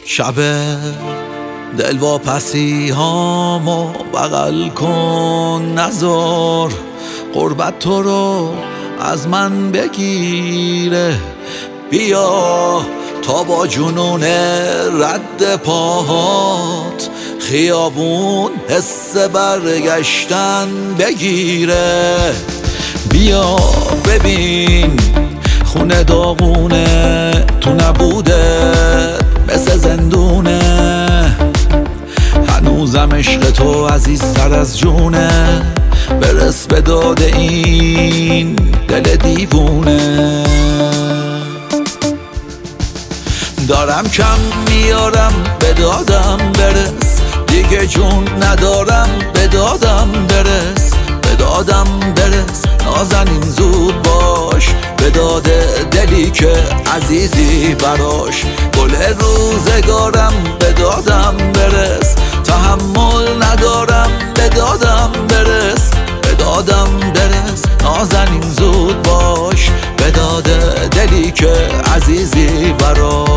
شب دلواپسی هامو بغل کن، نذار قربت تو رو از من بگیره. بیا تا با جنون رد پاهات خیابون حس برگشتن بگیره. بیا ببین خونه داغونه، تو نبوده مثل زندونه. هنوزم عشق تو عزیزتر از جونه، برس به داد این دل دیوونه. دارم کم میارم به دادم برس، دیگه جون ندارم به دادم برس. به دادم برس نازنین زود باش، به داد دلی که عزیزی براش. گل روزگارم به دادم برس، تحمل ندارم به دادم برس. به دادم برس نازنین زود باش، به داد دلی که عزیزی براش.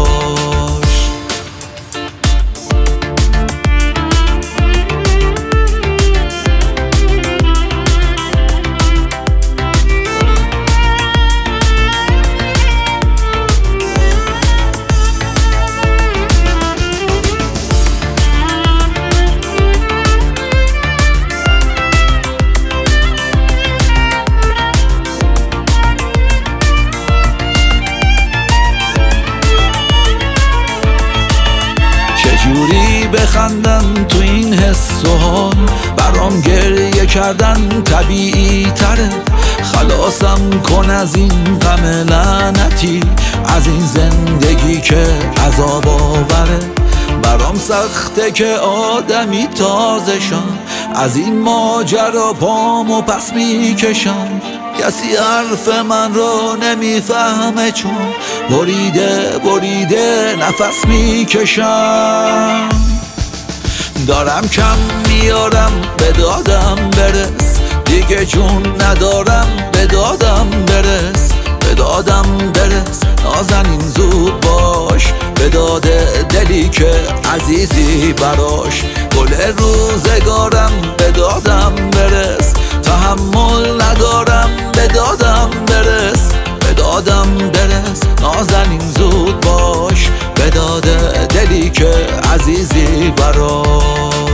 چجوری بخندم تو این حس و حال، برام گریه کردن طبیعی تره. خلاصم کن از این غم لعنتی، از این زندگی که عذاب آوره. برام سخته که آدمی تازه شم، از این ماجرا پامو پس میکشم. کسی حرف من رو نمیفهمه چون بریده بریده نفس میکشم. دارم کم میارم به دادم برس، دیگه جون ندارم به دادم برس. به دادم برس نازنین زود باش، به داد دلی که عزیزی براش. گل روزگارم به دادم برس، تحمل ندارم به دادم برس. به دادم برس نازنین زود باش، به داد دلی که عزیزی براش.